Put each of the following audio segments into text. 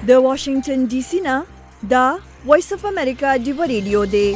د واشنگټن ډي سي نه دا وایس اف امریکا ډیو ریډیو دی.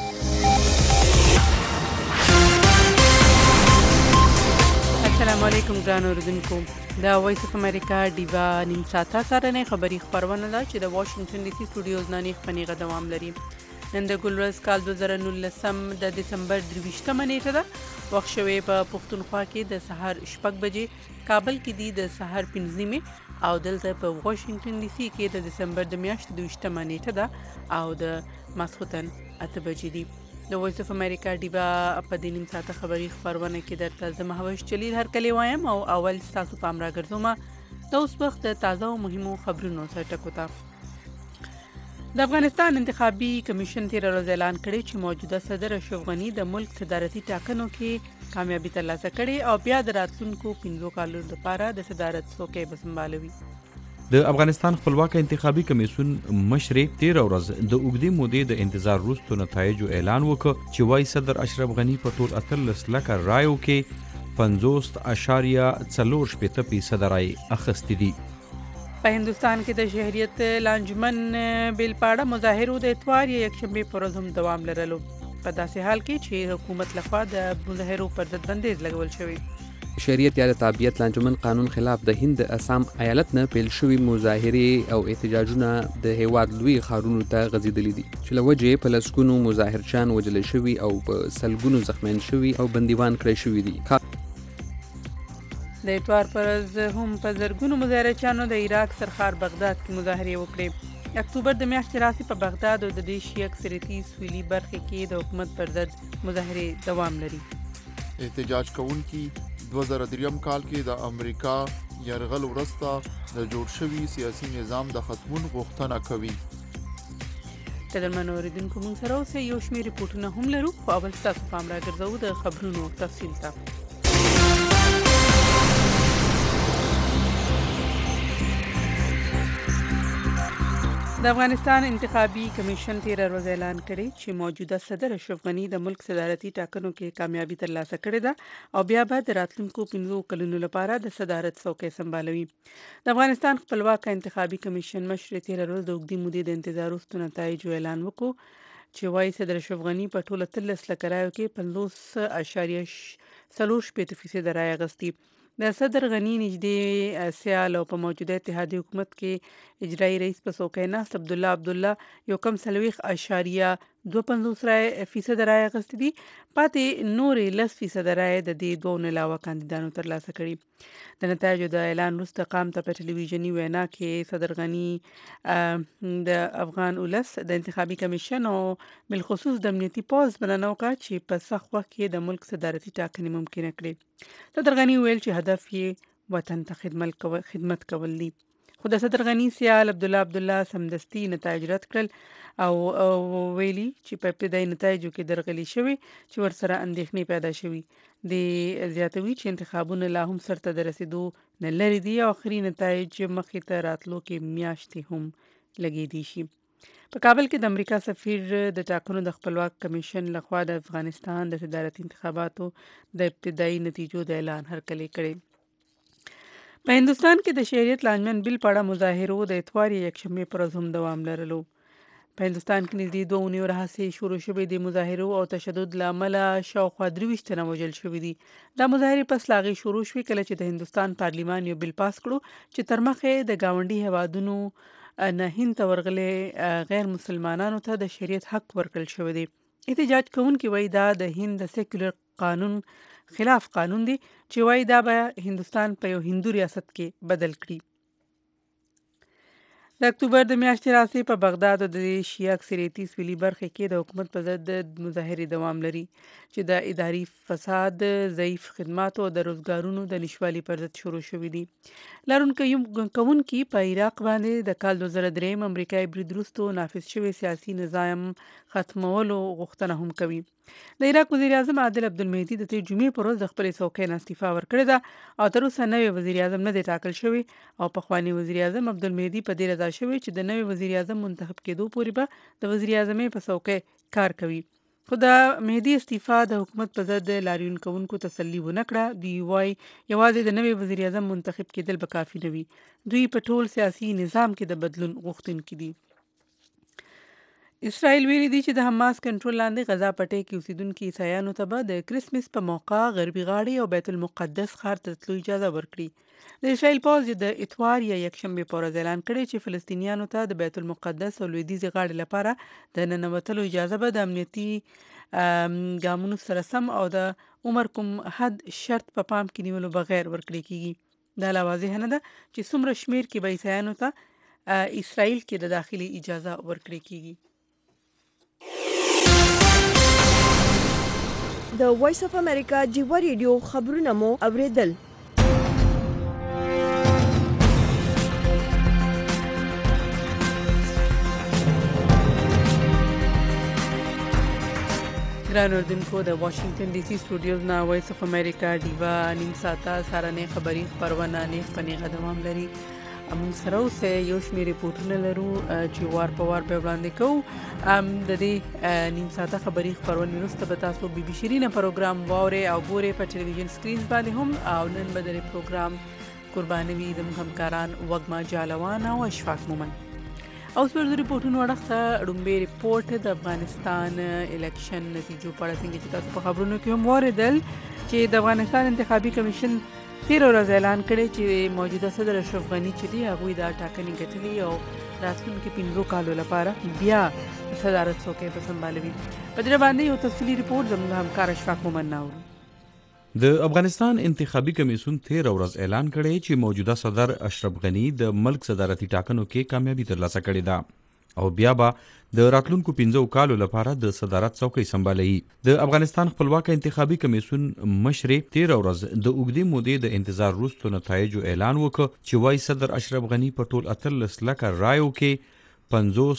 السلام علیکم ګران اوردونکو. دا وایس اف امریکا ډیو نیم ساعته سره خبری خبرونه ده چې د واشنگټن ډي سي سټوډیوز نه خبرونه دوام لري. نن د ګلورز کال 2019 د دسمبر 23 نیټه ده. وخت شوی په پښتونخوا کې د سحر 6 بجې، کابل کې دی د سحر 5 نیمه او دلته په واشنگټن ډي سي کې د دسمبر د میاشتې 22 نیټه ده او د ماسختن 8 بجې دی. د وایس اف امریکا ډیوا په دې نیم ساعته خبری خبرونه کې درته زما هوش چلی هر کلی وایم او اول تاسو پام را ګرځوم د اوس وخت د تازه او مهمو خبرونو سره ټکوتا. د افغانستان انتخابي کمیشن تیر ورځ اعلان کړی چې موجوده صدر اشرف غنی د ملک صدارتي ټاکنو کې کامیابی ترلاسه کړي او بیا د راتلونکو 15 کالو لپاره د صدارت څوکۍ بسنبالوي. د افغانستان خپلواک انتخابي کمیسیون مشرې تیر ورځ د اوږدې مودې د انتظار وروسته نتایجو اعلان وکړ چې وايي صدر اشرف غنی په ټول 13 لکه رایو کې 50.4% رای اخیستې دي. په هندوستان کې د شهریت لانجمن بیل پاړه مظاهرو د اتوار یا یکشنبه پر ورځ هم دوام لرلو، په داسې حال کې چې حکومت لخوا د مظاهرو پر ضد بندیز لګول شوی. شهریت یا د تابعیت لانجمن قانون خلاف د هند اسام ایالت نه پیل شوی مظاهرې او احتجاجونه د هیواد لوی ښارونو ته غځېدلي دي چې له وجې په لسګونو مظاهرچیان وژل شوي او په سلګونو زخمیان شوي او بندیوان کړی شوي دي. د اتوار پر ورځ هم په زرګونو مظاهرچیانو د عراق سرخار بغداد کې مظاهرې وکړې. اکتوبر د میاشتې راسي په بغداد او د دې شي اکثریتي سویلي برخې کې د حکومت پر ضد مظاهرې دوام لري. احتجاج کوونکي 2003 کال کې د امریکا یرغل وروسته د جوړ شوي سیاسي نظام د ختمون غوښتنه کوي. قدرمن اوریدونکو موږ سره اوس یو شمېر ریپورټونه هم لرو، خو اول ستاسو پام را ګرځوو د خبرونو تفصیل ته. د افغانستان انتخابي کمیشن تیر ورځ اعلان کړی چې موجوده صدر اشرف غنی د ملک صدارتي ټاکنو کې کامیابی ترلاسه کړې ده او بیا به د راتلونکو 15 کلونو لپاره د صدارت څوکۍ سمبالوي. د افغانستان خپلواک انتخابي کمیشن مشر تیر ورځ د اوږدې مودې د انتظار وروسته نتایجو اعلان وکړ چې وايي صدر اشرف غنی په ټوله 13 لکه رایو کې 50.4% رای اخیستي. د صدر غنی نږدې سیال او په موجوده اتحادیه حکومت کې اجرایی رئیس په څوکۍ ناست عبدالله یو کم 40.25% رای اخیستي دي. پاتې نورې 10% رای د دې دوه علاوه کاندیدانو ترلاسه کړي. د نتایجو د اعلان وروسته قام ته په ټلویزیوني وینا کې صدر غنی د افغان ولس د انتخابي کمیشن او بالخصوص د امنیتي پوځ مننه وکړه چې په سخت وخت کې د ملک صدارتي ټاکنې ممکنه کړې. صدر غنی ویل چې هدف یې وطن ته خدمت کول دي. خو د صدر غنی سیال عبدالله سمدستي نتایج رد کړل او ویلي چې په ابتدایي نتایجو کې درغلي شوی چې ورسره اندېښنې پیدا شوي. د زیاتوي چې انتخابونه لا هم سرته د رسیدو نه لري دي او آخري نتایج مخې ته راتلو کې میاشتې هم لګېدی شي. په کابل کې د امریکا سفیر د ټاکنو د خپلواک کمیشن لخوا د افغانستان د صدارتي انتخاباتو د ابتدایي نتیجو د اعلان هرکلی کړی. په هندوستان کې د شهریت لانجمن بیل په اړه مظاهرو د اتوار یا یکشنبه پر ورځ هم دوام لرلو. په هندوستان کې نږدې 2 اونیو راهیسې شروع شوې د مظاهرو او تشدد له امله شاوخوا 23 تنه وژل شوي دي. دا مظاهرې پس له هغې شروع شوې کله چې د هندوستان پارلیمان یو بیل پاس کړو چې تر مخې د ګاونډي هیوادونو نه هند ته ورغلي غیر مسلمانانو ته د شریعت حق ورکړل شوی دی. احتجاج کوونکي وایي دا د هند د سیکولر قانون خلاف قانون دی چې وایي دا به هندوستان په یو هندو ریاست کې بدل کړي. د اکتوبر د میاشتې راسي په بغداد او د شیعه اکثریتي سویلي برخې کې د حکومت په ضد مظاهرې دوام لري چې د اداري فساد، ضعیف خدماتو او د روزګارونو د نشوالي پر ضد شروع شوي دي. کوونکي په عراق باندې د کال 2003 امریکایي برید وروسته نافذ شوی سیاسي نظام ختمولو غوښتنه هم کوي. د عراق وزیر اعظم عادل عبدالمهدي د تیر جمعې پر ورځ د خپلې څوکۍ نه استعفا ورکړې ده او تر اوسه نوی وزیر اعظم نه دی ټاکل شوی او پخوانی وزیر اعظم عبدالمهدي په دې رضا شوی چې د نوی وزیر اعظم منتخب کېدو پورې به د وزیر اعظمۍ په څوکۍ کار کوي. خو د مهدي استعفا د حکومت په ضد لاریون کوونکو تسلي ونه کړه. دوی وایي یوازې د نوي وزیر اعظم منتخب کېدل به کافي نه وي. دوی په ټول سیاسي نظام کې د بدلون غوښتونکي دي. اسرائیل ویلي دی چې د حماس کنټرول لاندې غزا پټۍ کې اوسیدونکي عیسایانو ته به د کرسمس په موقع غربي غاړې او بیت المقدس ښار ته تلو اجازه ورکړي. د اسرائیل پوځ د اتوار یا یکشنبې په ورځ اعلان کړی چې فلسطینیانو ته د بیت المقدس او لویدیځې غاړې لپاره د ننوتلو اجازه به د امنیتي ګامونو سره سم او د عمر کوم حد شرط په پام کې نیولو بغیر ورکړي کیږي. دا لا واضح نه ده چې څومره شمیر کې به عیسایانو ته اسرائیل کې د داخلي اجازه ورکړي کیږي. د وایس اف امریکا جیوا ریډیو خبرونه مو اوریدل. ګران اردوونکو، د واشنگټن ډي سي سټوډیوز نه وایس اف امریکا ډیوا نیم ساعته سهارنۍ خبري خپرونه نیغ په نیغه دوام لري. موږ سره اوسه یو شمېر ریپورټونه لرو چې وار په وار به وړاندې کوو. د دې نیم ساعته خبري خپرونې وروسته به تاسو بي بي شیرینه پروګرام واورئ او ګورئ په ټلویزیون سکرین باندې هم. او نن به د پروګرام قربانوي زموږ همکاران وږمه جالوان او اشفاق مومن. اوس پر ریپورټونو وړاندې ډومبه ریپورټ د افغانستان الیکشن نتیجو په اړه څنګه چې تاسو په خبرونو کې هم واوریدل چې د افغانستان انتخابي کمیشن تیر ورځ اعلان کړی چې موجوده صدر اشرف غنی چې دی هغوی دا ټاکنې ګټلې او راتلونکي 15 کالو لپاره بیا صدارت څوکۍ به سمبالوي. په دې باندې یو تفصیلي ریپورټ زموږ همکار اشفاق مومن ناوړي. د افغانستان انتخابي کمیسیون 13 ورځ اعلان کړی چې موجوده صدر اشرف غنی د ملک صدارتي ټاکنو کې کامیابی ترلاسه کړې ده او بیا به د راتلونکو 15 کالو لپاره د صدارت څوکۍ سمبالوي. د افغانستان خپلواک انتخابي کمیسیون مشرې 13 ورځ د اوږدې مودې د انتظار وروسته نتایجو اعلان وکړ چې وايي صدر اشرف غنی په ټول 18 لکه رایو کې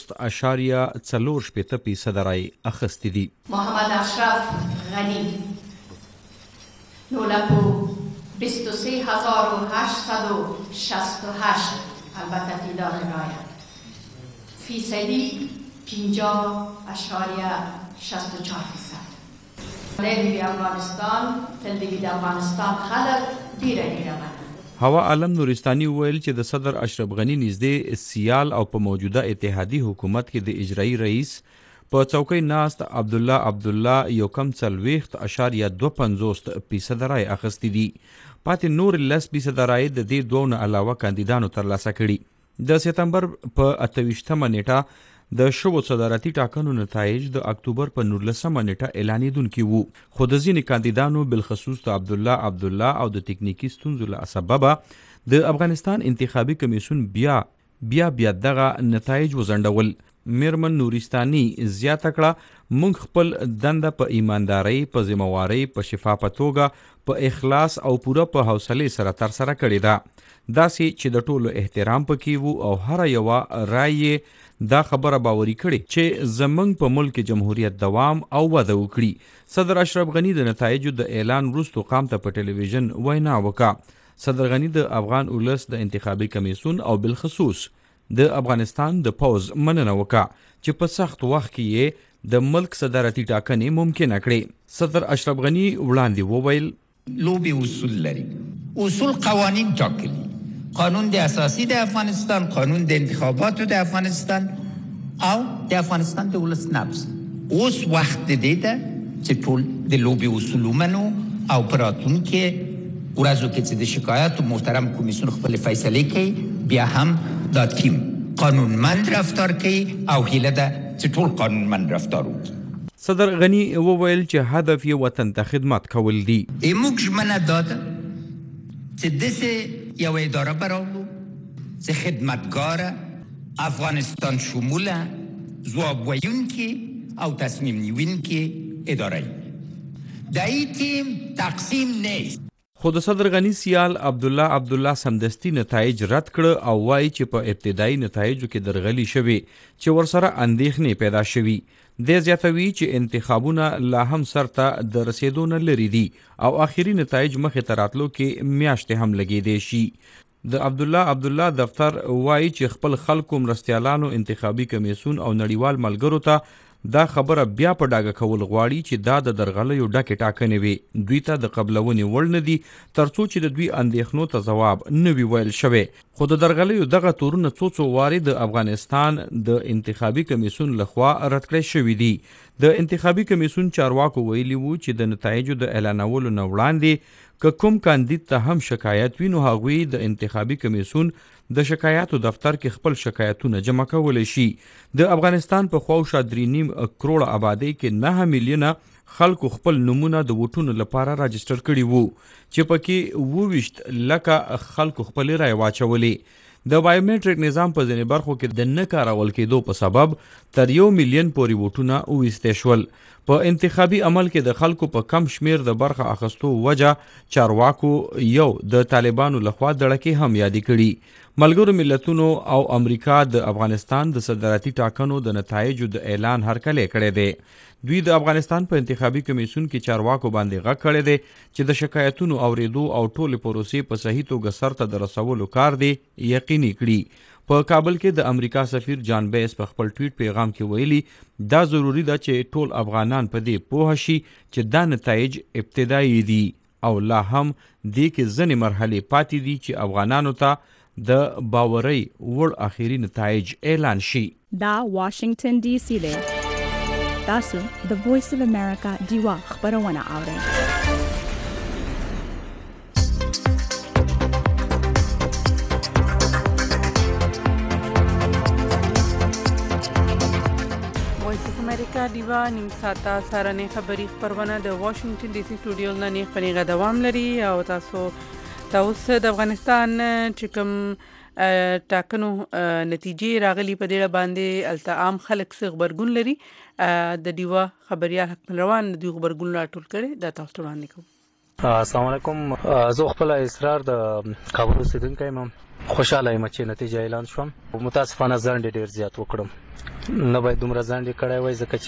50.4% رای اخیستې دي. محمد اشرف غنی 23,868 البته تعداد رای فیصدی 50.64%. لیلی افغانستان تلدیگی د افغانستان خلق دیره من. هوا عالم نورستاني ویل چې د صدر اشرف غنی نږدې سیال او په موجوده اتحادي حکومت کې د اجرایی رئیس په چوکۍ ناست عبدالله 1.250% رای اخیستې دي. پاتې نور 10% رای د دې دوه نه علاوه کاندیدانو ترلاسه کړي. د سپتمبر په 28مه نیټه د شوو صدارتي ټاکنو نتایج د اکتوبر په 19مه نیټه اعلانېدونکي وو، خو د ځینې کاندیدانو بالخصوص د عبدالله او د تکنیکي ستونزو له سببه د افغانستان انتخابي کمیسیون بیا دغه نتایج وځنډول. میرمن نورستاني زیاته کړه موږ خپل دنده په ایماندارۍ، په ذمہوارۍ، په شفافه توګه، په اخلاص او پوره په حوصلې سره ترسره کړې ده. داسې چې د ټولو احترام پکې وو او هر یوه رای دا خبره باوري کړي چې زمنګ په ملک جمهوریت دوام او وده وکړي. صدر اشرف غنی د نتایجو د اعلان وروسته قام ته په ټلویزیون وینا وکړه. صدر غنی د افغان اولس د انتخابي کمیسیون او بالخصوص د افغانستان د پوز مننه وکړه چې په سخت وخت کې یې د ملک صدارتي ټاکنې ممکنه کړې. صدر اشرف غنی وړاندې وویل لوبي اصول لري، اصول قوانین ټاکلي، قانون د اساسي د افغانستان، قانون د انتخاباتو د افغانستان او د افغانستان د ولس نبض. اوس وخت دی چې ټول د لوبي اصول ومنو او پراتونکو ورځو کې چې د شکایت محترم کمیسیون خپل فیصله کوي بیا هم دا تیم قانونمند رفتار کوي او هیله ده چې ټول قانونمند رفتار وکړي. صدر غنی وویل چې هدف یې وطن ته خدمت کول دي. موږ ژمنه داده چې داسې یو اداره براولو چې خدمتګاره، افغانستان شموله، ځواب ویونکې او تصمیم نیونکې اداره وي. د این تیم تقسیم نیست. خو د صدر غنی سیال عبدالله سمدستي نتایج رد کړه او وایي چې په ابتدایي نتایجو کې درغلي شوي چې ورسره اندېښنې پیدا شوي. د زیاتوي چې انتخابونه لا هم سرته د رسیدو نه لري دي او آخري نتایج مخې ته راتلو کې میاشتې هم لګېدې شي. د عبدالله دفتر وایي چې خپل خلکو، مرستیالانو، انتخابي کمیسیون او نړیوال ملګرو ته دا خبره بیا په ډاګه کول غواړي چې دا د درغلیو ډکې ټاکنې وي. دوی ته د قبلونې وړ نه دي ترڅو چې د دوی اندېښنو ته ځواب نه وي ویل شوی. خو د درغلیو دغه تورونه څو وارې د افغانستان د انتخابي کمیسیون لخوا رد کړی شوي دي. د انتخابي کمیسیون چارواکو ویلي وو چې د نتایجو د اعلانولو نه وړاندې که کوم کاندید ته هم شکایت وي نو هغوی د انتخابي کمیسیون د شکایاتو دفتر کې خپل شکایتونه جمع کولی شي. د افغانستان په خواوشا 3.5 کروړه آبادۍ کې 9 میلیونه خلکو خپل نمونه د ووټونو لپاره راجستر کړي وو چې پکې 22 لکه خلکو خپل رای واچولې. د بایومټریک نظام په ځینې برخو کې د نه کارول کېدو په سبب تر 1 میلیون پورې ووټونه وویستې شول. په انتخابي عمل کې د خلکو په کم شمیر د برخه اخیستو وجه چارواکو یو د طالبانو لخوا دړکې هم یادې کړي. ملګرو ملتونو او امریکا د افغانستان د صدارتي ټاکنو د نتایجو د اعلان هرکلی کړی دی. دوی د افغانستان په انتخابي کمیسیون کې چارواکو باندې غږ کړی دی چې د شکایتونو اوریدو او ټولې پروسې په صحیح توګه سرته د رسولو کار دی یقیني کړي. په کابل کې د امریکا سفیر جان بیس په خپل ټویټ پیغام کې ویلي دا ضروری ده چې ټول افغانان په دې پوه شي چې دا نتایج ابتدایي دي او لا هم دې کې ځینې مرحلې پاتې دي چې افغانانو ته د باورۍ وړ اخیری نتایج اعلان شي. دا واشنگټن ډي سي دی. تاسو د وایس اف امریکا دیوا خبرونه اورئ. امریکا دیوا نیم ساعته سارنې خبری خبرونه د واشنگټن ډي سي سټوډیو نه نه خبرېغه دوام لري او تاسو د افغانستان چې کوم ټاکنو نتیجې راغلي په دې باندې التعام خلک څه خبرګون لري. د دیوا خبريال حق روان د خبرګون راټول کړي د تاسو وړاندې کوم. السلام علیکم. زه خپل اصرار د کابل اوسیدونکی یم. خوشاله یم چې نتیجه اعلان شوم. متاسفانه ځنډ ډیر زیات وکړم. نه باید دومره ځنډ کړی وای ځکه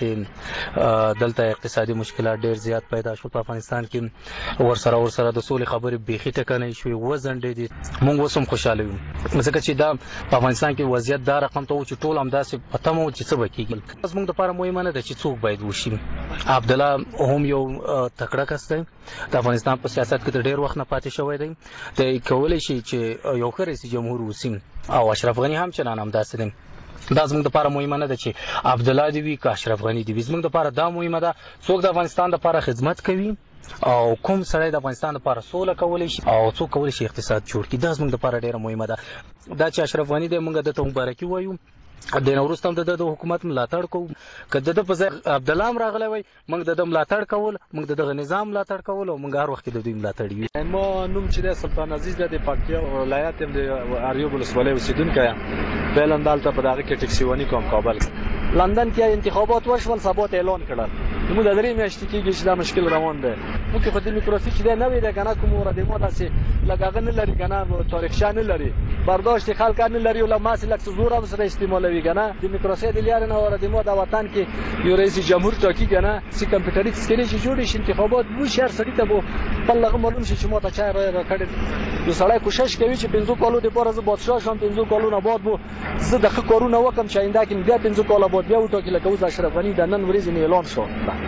چې دلته اقتصادي مشکلات ډیر زیات پیدا شول. په افغانستان کې ورسره د سولې خبرې بیخي ټکنۍ شوې و ځنډې دي. موږ اوس هم خوشاله یو ځکه چې دا په افغانستان کې وضعیت دا رقم ته و چې ټول همداسې پته مو چې څه به کېږي. زموږ دپاره مهمه نه ده چې څوک باید وشي. عبدالله هم یو تکړه کس دی. د افغانستان په سیاست کې د ډیر وخت نه پاتې شوی دی. دی کولی شي چې یو ښه رئیس جمهور وسي او اشرف غني هم چنان همداسې دی. دا زموږ دپاره مهمه نه ده چې عبدالله دی وي که اشرف غني دی وي. زموږ دپاره دا مهمه ده څوک د افغانستان دپاره خدمت کوي او کوم سړی د افغانستان لپاره سوله کولی شي او څوک کولی شي اقتصاد جوړ کړي. دا زموږ لپاره ډیره مهمه ده. دا چې اشرف غني دی موږ دته مبارکي وایو. د نوروز هم د حکومت ملاتړ کوو. که د په ځای عبدالله هم راغلی وای موږ د ملاتړ کول، موږ دغه نظام ملاتړ کول او موږ هر وخت د دوی ملاتړ یو. ما نوم چې د سلطان عزیز د پکتیا ولایت د اریوب ولسوالۍ اوسیدونکی یم. فعلا دلته په دغه کې ټکسي ونی کوم کابل. لندن کې انتخابات وشول، سبا اعلان کړل. موږ د درې میاشتې کېږي چې دا مشکل روان دی. موږ په دیموکراسي چې دی نوې ده کنه کوم ور د مو داسې لګاغه نه لري کنه تاریخچه نه لري برداشت خلک نه لري ولا ماسه لک زور هم سره استعمالوي کنه. دیموکراسي د لیار نه ور د مو د وطن کې یو رئیس جمهور ټاکی کنه سی کمپیوټري سکري چې جوړ شي انتخابات وو شهر سړی ته وو په لغه معلوم شي چې مو ته چا را کړی. یو سړی کوشش کوي چې 15 کالو د پاره ز بادشاه شم 15 کالو نه بعد وو زه د کارونه وکم چې آینده کې بیا 15 کالو بعد بیا وټو کې لکه وز اشرف غني د نن ورځې نه اعلان شو.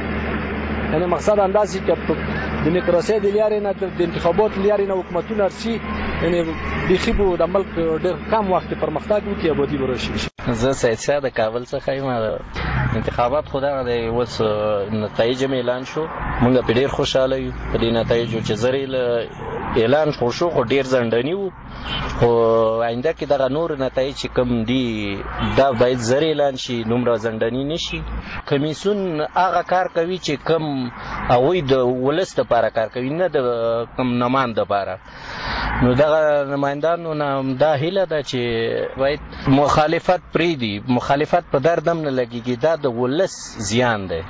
یعنی مقصد اندازې چې دیموکراسي د لیارې نه د انتخابات لیارې نه حکومتونه رسي یعنی بيخي بو د ملک ډېر کم وخت پرمختګ وکړي آبادي ورشي. زه سید شاه د کابل څخه یم. انتخابات خدا د اوس نتایج اعلان شو. موږ په ډېر خوشاله یو په دې نتایجو چې زری اعلان شو خو ډېر ځنډنی وو. خو آینده کې دغه نور نتایج کم دي دا باید زری اعلان شي نومره ځنډنی نشي. کمیسیون هغه کار کوي چې کم اوی د ولست لپاره کار کوي نه د کم نماینده لپاره. نو دغه نمایندانو نه دا هیله ده چې باید مخالفت پریدي. مخالفت په دردم نه لګیږي. دا د ولس زیان دی.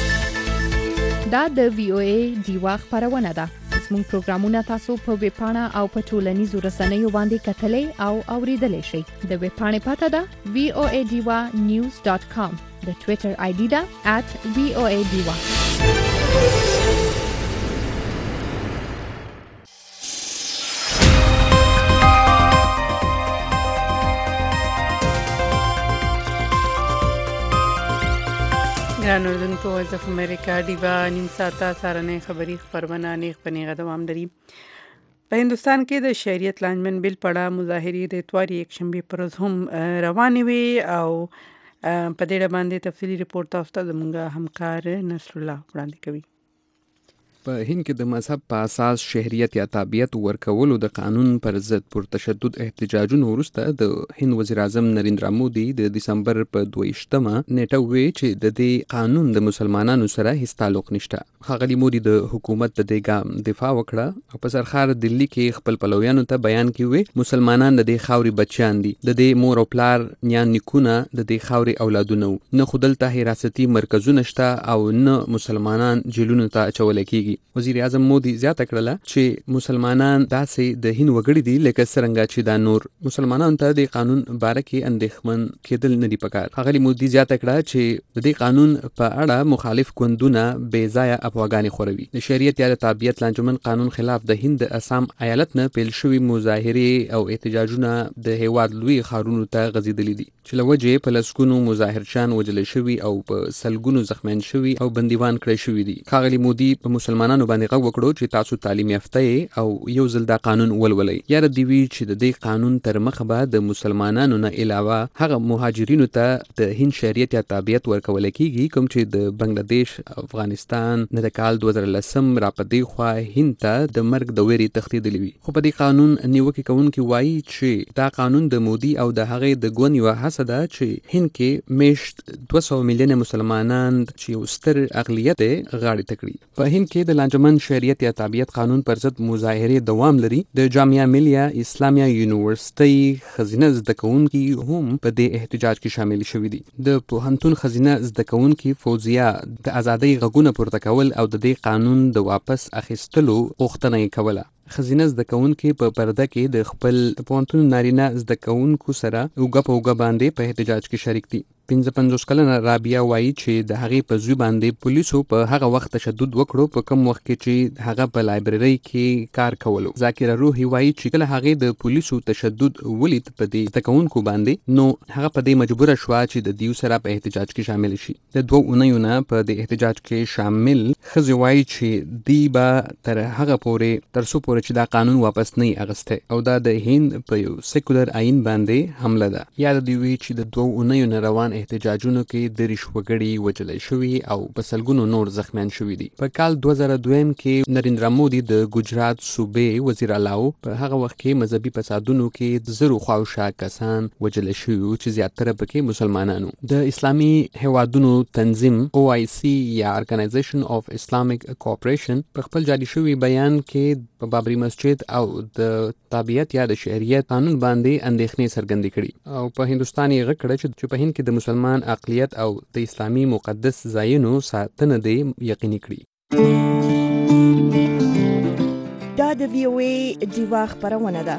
دا د وی او ای دیوا خبرونه ده. زموږ پروګرامونه تاسو په ویب پاڼه او په ټولنیزو رسنیو باندې کتلای او اوریدلای شئ. د ویب پاڼې پته ده voadiwa.news.com. د ټوئیټر آی ډي ده @voadiwa. ګران اوردونکو وایس اف امریکا ډیوا نیم ساعته سارنې خبری خبرونه نیغ په نیغه دوام لري. په هندستان کې د شهریت لانجمن بل په اړه مظاهرې د اتواري یکشنبه پر ورځ هم روانې وي او په دې اړه باندې تفصیلي ریپورت تاسو ته زموږ همکار نصر الله وړاندې کوي. په هند کې د مذهب په اساس شهریت یا تابعیت ورکولو د قانون پر ضد پر تشدد احتجاجونو وروسته د هند وزیر اعظم نریندرا مودي د دسمبر په 22مه نیټه وی چې د دې قانون د مسلمانانو سره هیڅ تعلق نشته. ښاغلي مودي د حکومت د دې ګام دفاع وکړه او په سرخار دلی کې خپل پلویانو ته بیان کې وی مسلمانان د دې خاوري بچیان دي، د دې مور او پلار نیان نیکونه د دې خاوري اولادونه نه خودل ته حراستي مرکزونه شته او نه مسلمانان جیلونو ته اچول کیږي. وزیر اعظم مودي زیاته کړله چې مسلمانان داسې د هند وګړي دي لکه څرنګه چې دا نور مسلمانانو ته د قانون باره کې اندېښمن کېدل نه دي پکار. ښاغلي مودي زیاته کړه چې د دې قانون په اړه مخالف ګوندونه بې ځایه افواګانې خوروي. د شریعت یا د تابعیت لانجمن قانون خلاف د هند د اسام ایالت نه پیل شوي مظاهرې او احتجاجونه د هیواد لوی ښارونو ته غځېدلي دي چې له وجې په لسګونو مظاهرچیان وژل شوي او په سلګونو زخمیان شوي او بندیوان کړی شوي دي. ښاغلي مودي په مسلمانانو باندې غږ وکړو چې تاسو تعلیم یافته او یو ځل دا قانون ولولئ. یاره دی وی چې د دې قانون تر مخه به د مسلمانانو نه علاوه هغه مهاجرینو ته د هند شریعت یا تابعیت ورکول کیږي کوم چې د بنگلاديش، افغانستان نه د کال 2010 را پدې خوا هند ته د مرګ د ویري تختیدلی وي. خو په دې قانون نیوکه کوونکي وایي چې دا قانون د مودي او د هغې د ګوند یوه هڅه ده چې هند کې میشت 200 میلیونه مسلمانان چې یو ستر اقلیت دی غاړې ته کړي. په هند کې د لانجمن شریعت یا تابعیت قانون پر ضد مظاهرې دوام لري. د جامعه ملیه اسلامیه یونیورسيټي خزینه زده کوونکي هم په دې احتجاج کې شامل شوي دي. د پوهنتون خزینه زده کوونکي فوزیه د ازادۍ غږونه پورته کول او د دې قانون د واپس اخیستلو غوښتنه یې کوله. خزینه زده کوونکي په پرده کې د خپل پوهنتون نارینه زده کوونکو سره اوږه په اوږه باندې په احتجاج کې شریک دي. 55 کلنه رابعه وایي چې د هغې په زوی باندې پولیسو په هغه وخت تشدد وکړو په کوم وخت کې چې هغه په لایبرري کې کار کولو. ذاکره روحي وایي چې کله هغې د پولیسو تشدد ولید په دې زده کوونکو باندې نو هغه په دې مجبوره شوه چې د دیو سره په احتجاج کې شامل شي. د 2 اونیو نه په دې احتجاج کې شامل ښځې وایي چې دی به تر هغه پورې تر څو پورې چې دا قانون واپس نه اغسته او دا د هند په یو سیکولر آئین باندې حمله ده. یاد دی وی چې د 2 اونیو نه روان احتجاجونو کې د وګړي وژل شوي او په سلګونو نور زخمیان شوي دي. په کال 2002 کې نریندرا مودي د ګجرات صوبې وزیر اعلی په هغه وخت کې مذهبي فسادونو کې زرو خواوشا کسان وژل شوي چې زیاتره پکې مسلمانانو. د اسلامي هیوادونو تنظیم OIC یا Organization of Islamic Cooperation په خپل جاري شوي بیان کې په بابري مسجد او د تابعیت یا د شریعت قانون باندې اندېښنې څرګندې کړي او په هندستان یې غږ کړی چې په هند کې د مسلمان اقلیت او د اسلامي مقدس ځایونو ساتنه دې یقیني کړي. دا د VOA ډیوا خبرونه ده.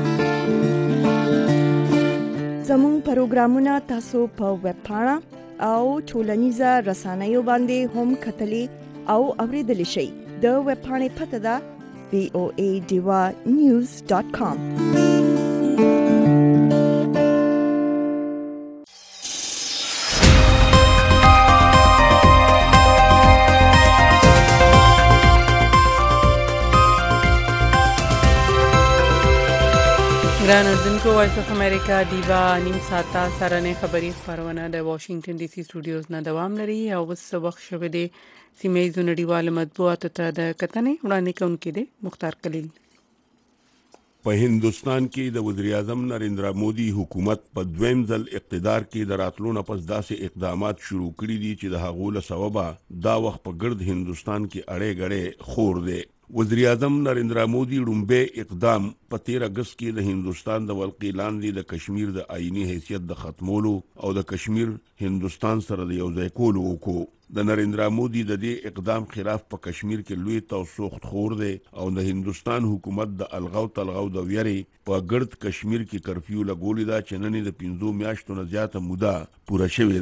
زموږ پروګرامونه تاسو په ویب پاڼه او ټولنیزه رسنیو باندې هم کتلی او اوریدلی شئ. د ویب پاڼې پته ده voadivanews.com. ګران اوردونکو وایس اف امریکا ډیوا نیم ساعته سرنې خبری خبرونه د واشنگټن ډي سي سټوډیوز نه دوام لري او اوس وخت شوه دی سیمه ییزو نړیوالو مطبوعاتو ته د کتنې وړاندې کوونکی دی مختار کلیل. په هندستان کې د وزیر اعظم نریندرا مودي حکومت په دویم ځل اقتدار کې د راتلو نه پس داسې اقدامات شروع کړي دي چې د هغو له سببه دا وخت په ګرد هندستان کې اړې غړې خور دی. وزیر اعظم نریندرا مودي لومبه اقدام په 13 اگست کې د هندستان د ولقې لاندې د کشمیر د آئینی حیثیت د ختمولو او د کشمیر هندستان سره د یوځای کولو وکړو. د نریندرا مودي د دې اقدام خلاف په کشمیر کې لوی توسوخت خور دی او د هندستان حکومت د الغاو تلغاو د ویری په ګرد کشمیر کې کرفیو لګولې ده چې نن د 15 میاشتو نه زیاته موده پوره شوې ده.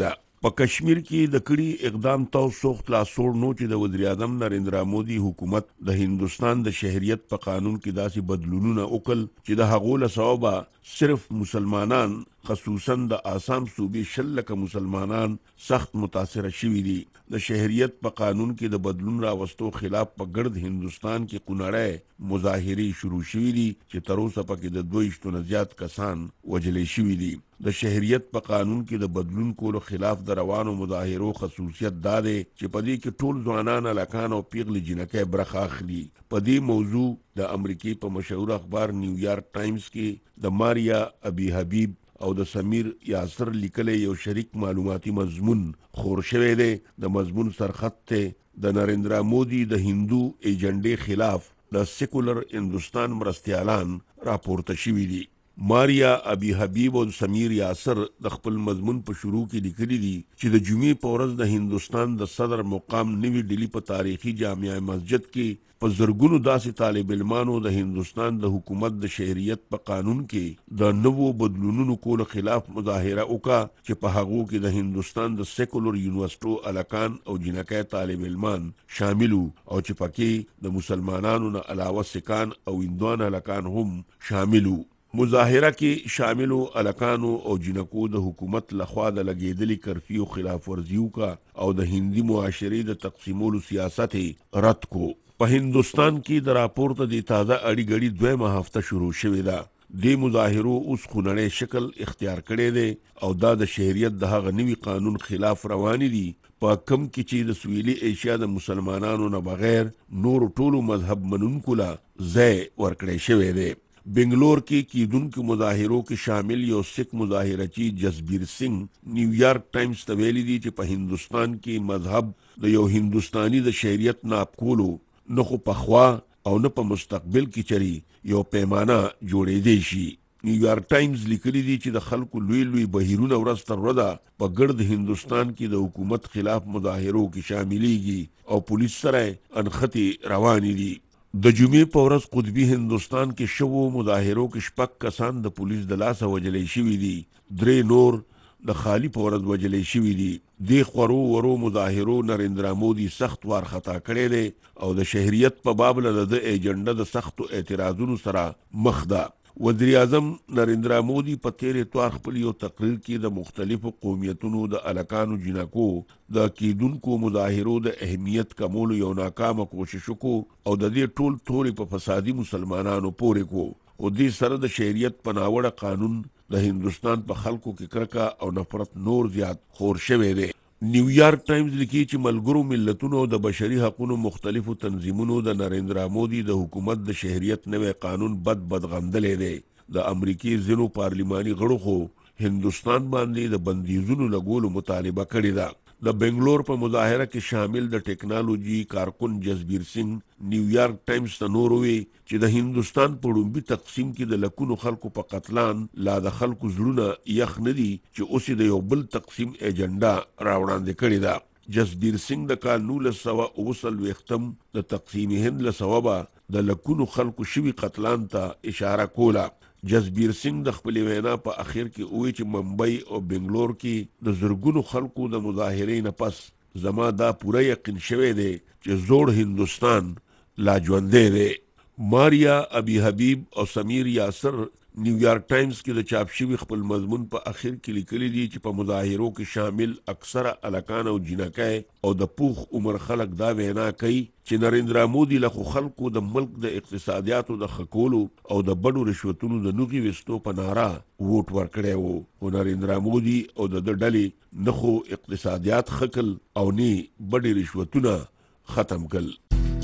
په کشمیر کې د کړي اقدام تو سوخت لا سوړ نو چې د وزیر اعظم نریندرا مودي حکومت د هندستان د شهریت په قانون کې داسې بدلونونه وکړل چې د هغو له سببه صرف مسلمانان خصوصا د آسام صوبې 100 لکه مسلمانان سخت متاثره شوي دي. د شهریت په قانون کې د بدلون راوستو خلاف په ګرد هندستان کې قونړی مظاهرې شروع شوي دي چې تر اوسه پکې د 200 نه زیات کسان وجلې شوي دي. د شهریت په قانون کې د بدلون کولو خلاف د روانو مظاهرو خصوصیت دا دی چې په دې کې ټول ځوانان هلکان او پیغلې جنکۍ برخه اخلي. په دې موضوع د امریکې په مشهور اخبار نیویارک ټایمز کې د ماریا ابي حبیب او د سمیر یاسر لیکلی یو شریک معلوماتي مضمون خور شوی دی. د مضمون سرخط ته د نریندرا مودي د هندو ایجنډې خلاف د سیکولر هندوستان مرستیالان راپورته شوي دي. ماریا ابي حبیب او سمیر یاسر د خپل مضمون په شروع کې لیکلي دي چې د جمعې په ورځ د هندوستان د صدر مقام نوی ډیلی په تاریخي جامع مسجد کې په زرګونو داسې طالب علمانو د هندوستان د حکومت د شهریت په قانون کې د نوو بدلونونو کولو خلاف مظاهره وکړه چې په هغو کې د هندوستان د سیکولر یونیورسيټو الکان او جنکۍ طالب علمان شامل او چې پکې د مسلمانانو نه علاوه سکان او هندوان الکان هم شامل. مظاهره کې شاملو الکانو او جنکو د حکومت لخوا د لګیدلي کرفیو خلاف ورزیو کا او د هندي معاشرې د تقسیمولو سیاست رد کو. په هندوستان کې د راپورته د تازه اړی غړي 2 هفته شروع شوې ده. د مظاهرو اوس خونړی شکل اختیار کړی دی او دا د شهریت د هغه نوي قانون خلاف رواني دي په کم کې چې د سویلي ایشیا د مسلمانانو نه بغیر نور ټولو مذهب منونکو لا ځای ورکړی شوی دی. بنگلور کې کیدونکو مظاهرو کې شامل یو سکھ مظاهرچی جسبیر سنگھ نیویارک ټایمز ته ویلي دي چې په هندوستان کې مذهب د یو هندوستاني د شهریت ناپ کولو نه خو پخوا او نه په مستقبل کې چری یو پیمانه جوړېدی شي. نیویارک ټایمز لیکلي دي چې د خلکو لوی لوی بهیرونه ورځ تر ورځه په ګرد هندوستان کې د حکومت خلاف مظاهرو کې شاملېږي او پولیس سره انخطې روانې دي. د جمعې په ورځ قطبي هندوستان کې شوو مظاهرو کې 6 کسان د پولیس د لاسه وجلې شوي دي. 3 نور د خالی په ورځ وجلې شوي دي. د خورو ورو مظاهرو نریندرا مودي سخت وارخطا کړی دی او د شهریت په باب له د ایجنډا د سختو اعتراضونو سره مخ ده. وزیر اعظم نریندرا مودي په تیر اتوار خپل یو تقریر کې د مختلفو قومیتونو د الکانو جنکو د کیدونکو مظاهرو د اهمیت کمولو یو ناکامه کوشش وکړو او د دې ټول توري په فسادي مسلمانانو پورې کو او دې سره د شهریت په ناوړه قانون د هندوستان په خلکو کې کرکه او نفرت نور زیات خور شوی دی. نیویارک ټایمز لیکي چې ملګرو ملتونو د بشري حقوقو مختلفو تنظیمونو د نریندرا مودي د حکومت د شهریت نوې قانون بد غندلې دی. د امریکای ځینو پارلماني غړو خو هندوستان باندې د بندیزونو لګولو مطالبه کړې ده. د بنگلور په مظاهره کې شامل د ټیکنالوژي کارکن جسبیر سنگھ نیویارک ټایمز ته نور وی چې د هندوستان په لومبي تقسیم کې د لکونو خلکو په قتلان لا د خلکو زړونه یخ نه دي چې اوس د یو بل تقسیم ایجنډا راوړاندې کړې ده. جسبیر سنگھ د کال 1929 د تقسیم هند له سببه د لکونو خلکو شوي قتلان ته اشاره کوله. جسبیر سنگھ د خپل وینا په اخر کې وی چې ممبئی او بنگلور کې د زرګونو خلکو د مظاهرې نه پس زما دا پوره یقین شوی دی چې زوړ هندوستان لا ژوندی دی. ماریا ابي حبیب او سمیر یاسر نیویارک ټایمز کې د چاپ شوي خپل مضمون په اخر کې لیکلي دي چې په مظاهرو کې شامل اکثره الکان او جنکۍ او د پوخ عمر خلک دا وینا کوي چې نریندرا مودي له خلکو د ملک د اقتصادیاتو د خکولو او د بډو رشوتونو د نوغي وستو په ناره ووټ ورکړی وو. خو نریندرا مودي او د ډلې نه خو اقتصادیات خکل او نه بډې رشوتونه ختم کړل.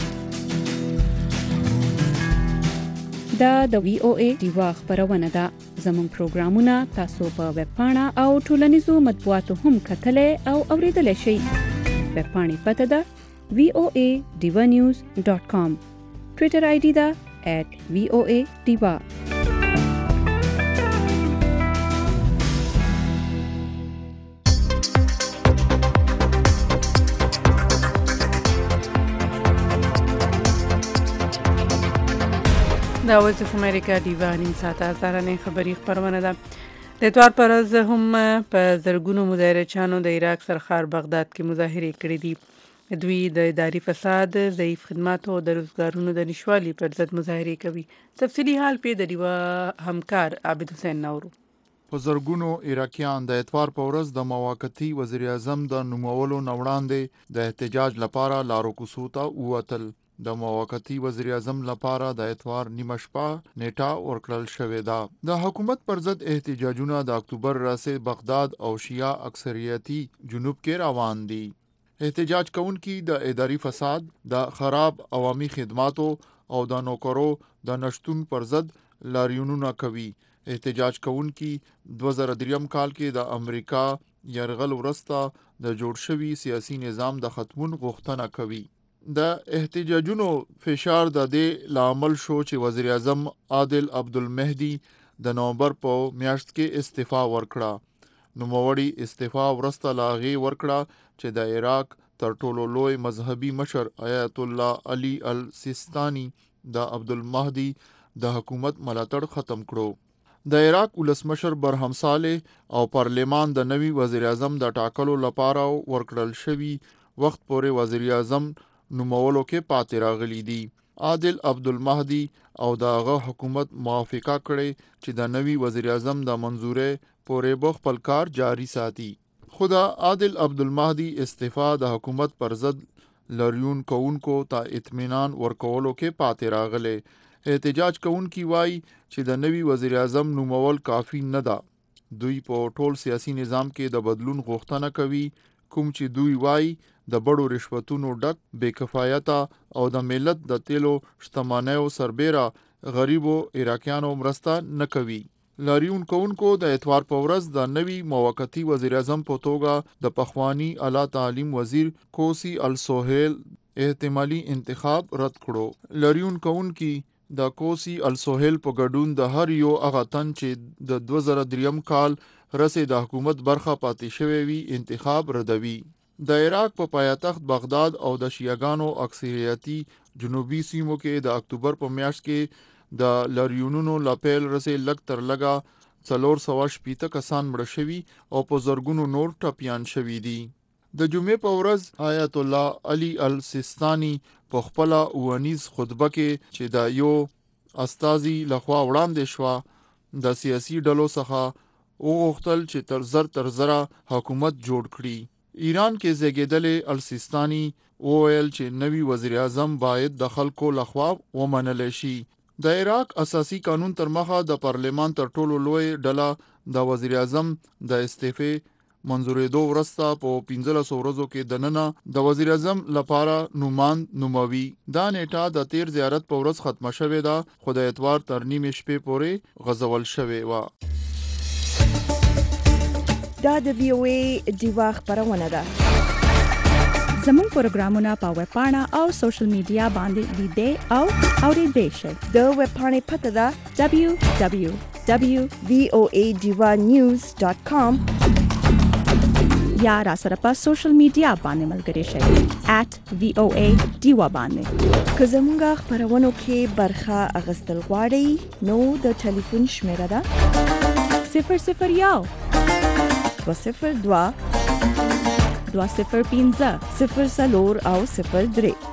دا د وی او ای دیوا خبرونه ده. زموږ پروګرامونه تاسو په ویب پاڼه او ټولنیزو مطبوعاتو هم کتلای او اوریدلای شئ. ویب پاڼې پته ده voanews.com. ټویټر آی ډي ده @voadiva. دا وایس اف امریکا دیوا نیم ساعته سارنې خبری خبرونه ده. د اتوار پر ورځ هم په زرګونو مظاهرچیانو د عراق سرخار بغداد کې مظاهرې کړې دي. دوی د اداري فساد، ضعیف خدماتو او د روزګارونو د نشوالي پر ضد مظاهرې کوي. تفصیلي حال په د ډیوا همکار عابد حسین نورو. په زرګونو عراقیان د اتوار په ورځ د موقتی وزیر اعظم د نومولو نه وړاندې د احتجاج لپاره لارو کوڅو ته ووتل. د موقتی وزیر اعظم لپاره د اتوار نیمه شپه نیټه ورکړل شوې ده. د حکومت پر ضد احتجاجونه د اکتوبر راځي بغداد او شیعه اکثریتي جنوب کې روان دي. احتجاج کوونکي د اداري فساد، د خراب عوامي خدماتو او د نوکرو د نشټون پر ضد لاریونونه کوي. احتجاج کوونکي 2003 کال کې د امریکا یرغل وروسته د جوړ شوي سیاسي نظام د ختمون غوښتنه کوي. د احتجاجونو فشار د دې لامل شو چې وزیر اعظم عادل عبدالمهدي د نومبر په میاشت کې استعفا ورکړه. نوموړي استعفا وروسته لاغي ورکړه چې د عراق تر ټولو لوی مذهبي مشر آیت الله علي السیستاني د عبدالمهدي د حکومت ملاتړ ختم کړو. د عراق ولسمشر برهم صالح او پارلمان د نوي وزیر اعظم د ټاکلو لپاره ورکړل شوی وخت پورې وزیر اعظم نومولو کې پاتې راغلي دي. عادل عبدالمهدي او دغه حکومت موافقه کړې چې د نوي وزیر اعظم د منظورې پورې به خپل کار جاری ساتي. خدا عادل عبدالمهدي استعفا د حکومت پر ضد لاریون کوونکو ته اطمینان ورکولو کې پاتې راغلي. احتجاج کوونکي وایي چې د نوي وزیر اعظم نومول کافی نه ده. دوی په ټول سیاسي نظام کې د بدلون غوښتنه کوي، کوم چې دوی وایي د بڑو رشوتونو ډک، بے کفایته او د ملت د تیلو شتمنیو سربیره غریبو عراقیانو مرسته نه کوي. لاریون کوونکو د اتوار په ورځ د نوي موقتی وزیر اعظم په توګه د پخوانی اعلی تعلیم وزیر کوسی السهیل احتمالي انتخاب رد کړو. لاریون کوونکي د کوسی السهیل په ګډون د هر یو هغه تن چې د 2003 کال رسې د حکومت برخه پاتې شوی وي انتخاب ردوي. د عراق په پایتخت بغداد او د شیعاګانو اکثریتي جنوبي سیمو کې د اکتوبر په میاشت کې د لاریونونو لپیل رسې لګ تر لګه 480 کسان مړه شوي او په زرګونو نور ټپیان شوي دي. د جمعې په ورځ آیت الله علي السیستاني په خپل اونیز خطبه کې چې د یو استازي لخوا وړاندې شو د سیاسي ډلو څخه وغوښتل چې تر زره حکومت جوړ کړي. ایران کې زیږیدلې السیستاني وویل چې نوی وزیر اعظم باید د خلکو لخوا ومنل شي. د عراق اساسي قانون تر مخه د پارلمان تر ټولو لوی ډله د وزیر اعظم د استعفې منظورېدو وروسته په 15 ورځو کې دننه د وزیر اعظم لپاره نوموي. دا نیټه د تیر زیارت په ورځ ختمه شوې ده، خو د اتوار تر نیمې شپې پورې غځول شوې وه. دا د VOA ډیوا خبرونه ده. زموږ پروګرامونه په ویب پاڼه او سوشل میډیا باندې لیدئ او اورېدئ شئ. د ویب پاڼې پته ده www.voadivanews.com یا را سره په سوشل میډیا باندې ملګري شئ @VOA ډیوا باندې. که زموږ خبرونو کې برخه اخیستل غواړئ نو د ټلیفون شمیره ده 001 202 205 0 او 03.